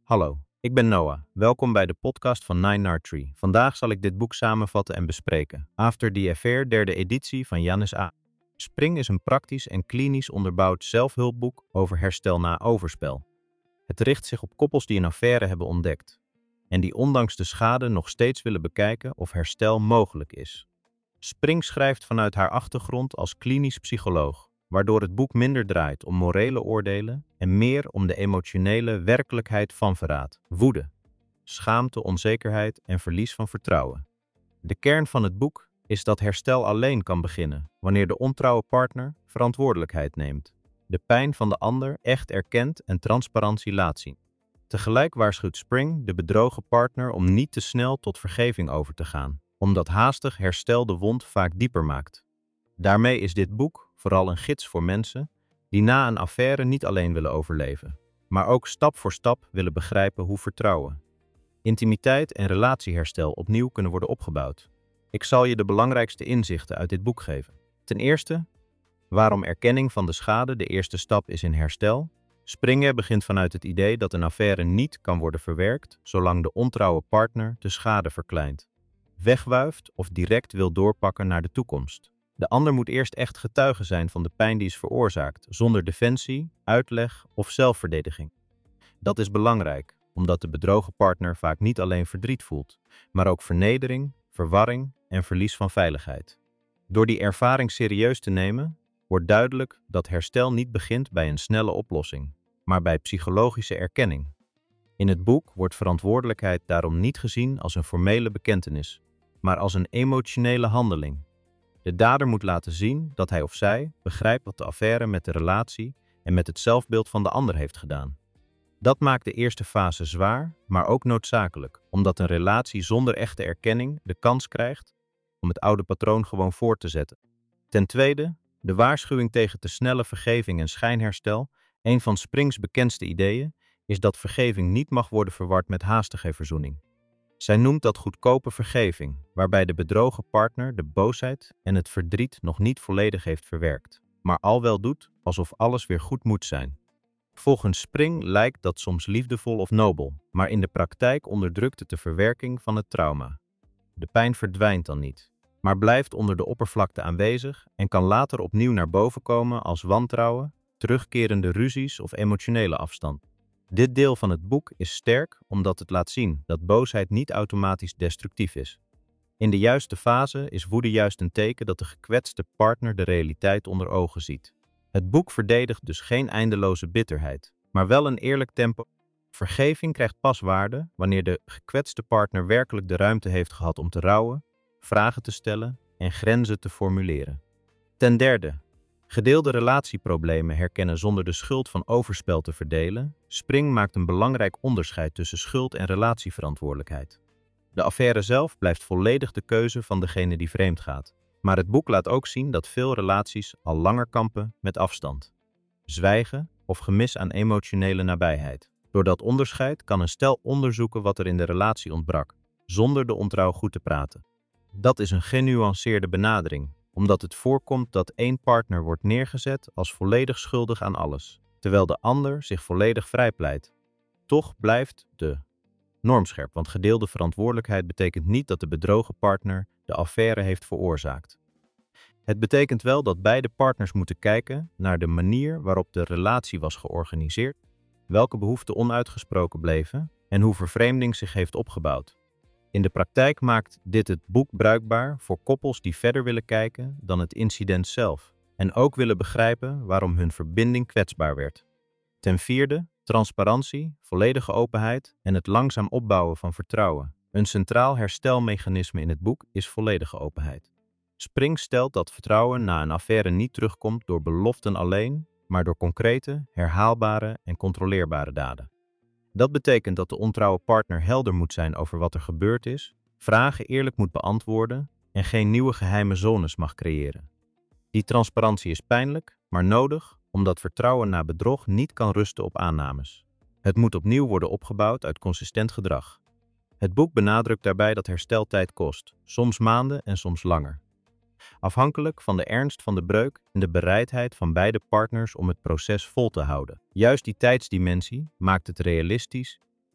Hallo, ik ben Noah. Welkom bij de podcast van Nine Nard Tree. Vandaag zal ik dit boek samenvatten en bespreken. After the Affair, derde editie van Janis A. Spring is een praktisch en klinisch onderbouwd zelfhulpboek over herstel na overspel. Het richt zich op koppels die een affaire hebben ontdekt en die ondanks de schade nog steeds willen bekijken of herstel mogelijk is. Spring schrijft vanuit haar achtergrond als klinisch psycholoog, waardoor het boek minder draait om morele oordelen en meer om de emotionele werkelijkheid van verraad, woede, schaamte, onzekerheid en verlies van vertrouwen. De kern van het boek is dat herstel alleen kan beginnen wanneer de ontrouwe partner verantwoordelijkheid neemt, de pijn van de ander echt erkent en transparantie laat zien. Tegelijk waarschuwt Spring de bedrogen partner om niet te snel tot vergeving over te gaan, omdat haastig herstel de wond vaak dieper maakt. Daarmee is dit boek vooral een gids voor mensen die na een affaire niet alleen willen overleven, maar ook stap voor stap willen begrijpen hoe vertrouwen, intimiteit en relatieherstel opnieuw kunnen worden opgebouwd. Ik zal je de belangrijkste inzichten uit dit boek geven. Ten eerste, waarom erkenning van de schade de eerste stap is in herstel. Springen begint vanuit het idee dat een affaire niet kan worden verwerkt zolang de ontrouwe partner de schade verkleint, wegwuift of direct wil doorpakken naar de toekomst. De ander moet eerst echt getuige zijn van de pijn die is veroorzaakt, zonder defensie, uitleg of zelfverdediging. Dat is belangrijk, omdat de bedrogen partner vaak niet alleen verdriet voelt, maar ook vernedering, verwarring en verlies van veiligheid. Door die ervaring serieus te nemen, wordt duidelijk dat herstel niet begint bij een snelle oplossing, maar bij psychologische erkenning. In het boek wordt verantwoordelijkheid daarom niet gezien als een formele bekentenis, maar als een emotionele handeling. De dader moet laten zien dat hij of zij begrijpt wat de affaire met de relatie en met het zelfbeeld van de ander heeft gedaan. Dat maakt de eerste fase zwaar, maar ook noodzakelijk, omdat een relatie zonder echte erkenning de kans krijgt om het oude patroon gewoon voort te zetten. Ten tweede, de waarschuwing tegen te snelle vergeving en schijnherstel. Een van Springs bekendste ideeën is dat vergeving niet mag worden verward met haastige verzoening. Zij noemt dat goedkope vergeving, waarbij de bedrogen partner de boosheid en het verdriet nog niet volledig heeft verwerkt, maar al wel doet alsof alles weer goed moet zijn. Volgens Spring lijkt dat soms liefdevol of nobel, maar in de praktijk onderdrukt het de verwerking van het trauma. De pijn verdwijnt dan niet, maar blijft onder de oppervlakte aanwezig en kan later opnieuw naar boven komen als wantrouwen, terugkerende ruzies of emotionele afstand. Dit deel van het boek is sterk omdat het laat zien dat boosheid niet automatisch destructief is. In de juiste fase is woede juist een teken dat de gekwetste partner de realiteit onder ogen ziet. Het boek verdedigt dus geen eindeloze bitterheid, maar wel een eerlijk tempo. Vergeving krijgt pas waarde wanneer de gekwetste partner werkelijk de ruimte heeft gehad om te rouwen, vragen te stellen en grenzen te formuleren. Ten derde, gedeelde relatieproblemen herkennen zonder de schuld van overspel te verdelen. Spring maakt een belangrijk onderscheid tussen schuld en relatieverantwoordelijkheid. De affaire zelf blijft volledig de keuze van degene die vreemd gaat. Maar het boek laat ook zien dat veel relaties al langer kampen met afstand, zwijgen of gemis aan emotionele nabijheid. Door dat onderscheid kan een stel onderzoeken wat er in de relatie ontbrak, zonder de ontrouw goed te praten. Dat is een genuanceerde benadering, omdat het voorkomt dat één partner wordt neergezet als volledig schuldig aan alles, terwijl de ander zich volledig vrijpleit. Toch blijft de norm scherp, want gedeelde verantwoordelijkheid betekent niet dat de bedrogen partner de affaire heeft veroorzaakt. Het betekent wel dat beide partners moeten kijken naar de manier waarop de relatie was georganiseerd, welke behoeften onuitgesproken bleven en hoe vervreemding zich heeft opgebouwd. In de praktijk maakt dit het boek bruikbaar voor koppels die verder willen kijken dan het incident zelf en ook willen begrijpen waarom hun verbinding kwetsbaar werd. Ten vierde, transparantie, volledige openheid en het langzaam opbouwen van vertrouwen. Een centraal herstelmechanisme in het boek is volledige openheid. Spring stelt dat vertrouwen na een affaire niet terugkomt door beloften alleen, maar door concrete, herhaalbare en controleerbare daden. Dat betekent dat de ontrouwe partner helder moet zijn over wat er gebeurd is, vragen eerlijk moet beantwoorden en geen nieuwe geheime zones mag creëren. Die transparantie is pijnlijk, maar nodig, omdat vertrouwen na bedrog niet kan rusten op aannames. Het moet opnieuw worden opgebouwd uit consistent gedrag. Het boek benadrukt daarbij dat hersteltijd kost, soms maanden en soms langer. Afhankelijk van de ernst van de breuk en de bereidheid van beide partners om het proces vol te houden. Juist die tijdsdimensie maakt het realistisch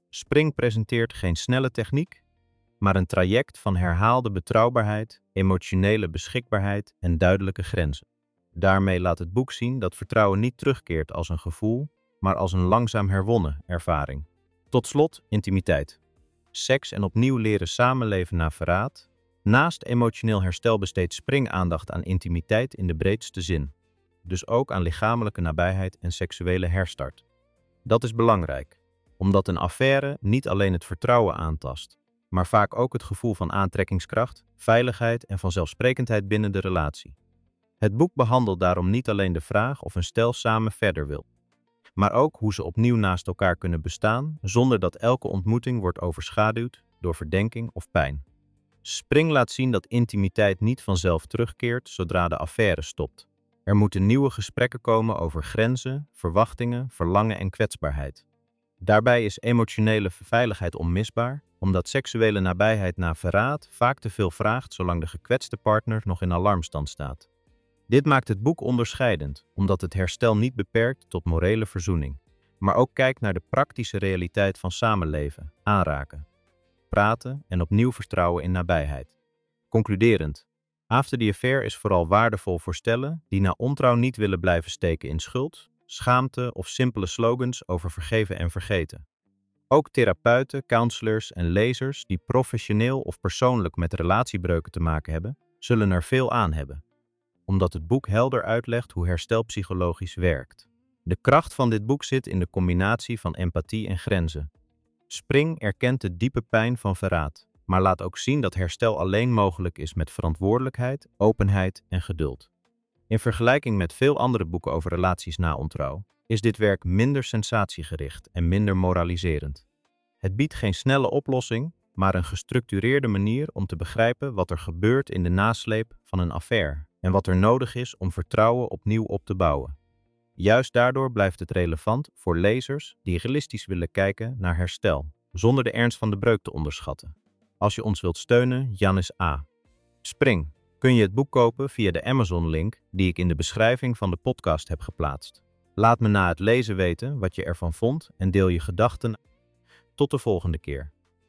Spring presenteert geen snelle techniek, maar een traject van herhaalde betrouwbaarheid, emotionele beschikbaarheid en duidelijke grenzen. Daarmee laat het boek zien dat vertrouwen niet terugkeert als een gevoel, maar als een langzaam herwonnen ervaring. Tot slot, intimiteit. Seks en opnieuw leren samenleven na verraad. Naast emotioneel herstel besteedt Spring aandacht aan intimiteit in de breedste zin. Dus ook aan lichamelijke nabijheid en seksuele herstart. Dat is belangrijk, omdat een affaire niet alleen het vertrouwen aantast, maar vaak ook het gevoel van aantrekkingskracht, veiligheid en vanzelfsprekendheid binnen de relatie. Het boek behandelt daarom niet alleen de vraag of een stel samen verder wil, maar ook hoe ze opnieuw naast elkaar kunnen bestaan zonder dat elke ontmoeting wordt overschaduwd door verdenking of pijn. Spring laat zien dat intimiteit niet vanzelf terugkeert zodra de affaire stopt. Er moeten nieuwe gesprekken komen over grenzen, verwachtingen, verlangen en kwetsbaarheid. Daarbij is emotionele veiligheid onmisbaar, omdat seksuele nabijheid na verraad vaak te veel vraagt zolang de gekwetste partner nog in alarmstand staat. Dit maakt het boek onderscheidend, omdat het herstel niet beperkt tot morele verzoening, maar ook kijkt naar de praktische realiteit van samenleven, aanraken, praten en opnieuw vertrouwen in nabijheid. Concluderend, After the Affair is vooral waardevol voor stellen die na ontrouw niet willen blijven steken in schuld, schaamte of simpele slogans over vergeven en vergeten. Ook therapeuten, counselors en lezers die professioneel of persoonlijk met relatiebreuken te maken hebben, zullen er veel aan hebben, omdat het boek helder uitlegt hoe herstel psychologisch werkt. De kracht van dit boek zit in de combinatie van empathie en grenzen. Spring erkent de diepe pijn van verraad, maar laat ook zien dat herstel alleen mogelijk is met verantwoordelijkheid, openheid en geduld. In vergelijking met veel andere boeken over relaties na ontrouw, is dit werk minder sensatiegericht en minder moraliserend. Het biedt geen snelle oplossing, maar een gestructureerde manier om te begrijpen wat er gebeurt in de nasleep van een affaire en wat er nodig is om vertrouwen opnieuw op te bouwen. Juist daardoor blijft het relevant voor lezers die realistisch willen kijken naar herstel, zonder de ernst van de breuk te onderschatten. Als je ons wilt steunen, Janis A. Spring. Kun je het boek kopen via de Amazon-link die ik in de beschrijving van de podcast heb geplaatst. Laat me na het lezen weten wat je ervan vond en deel je gedachten. Tot de volgende keer.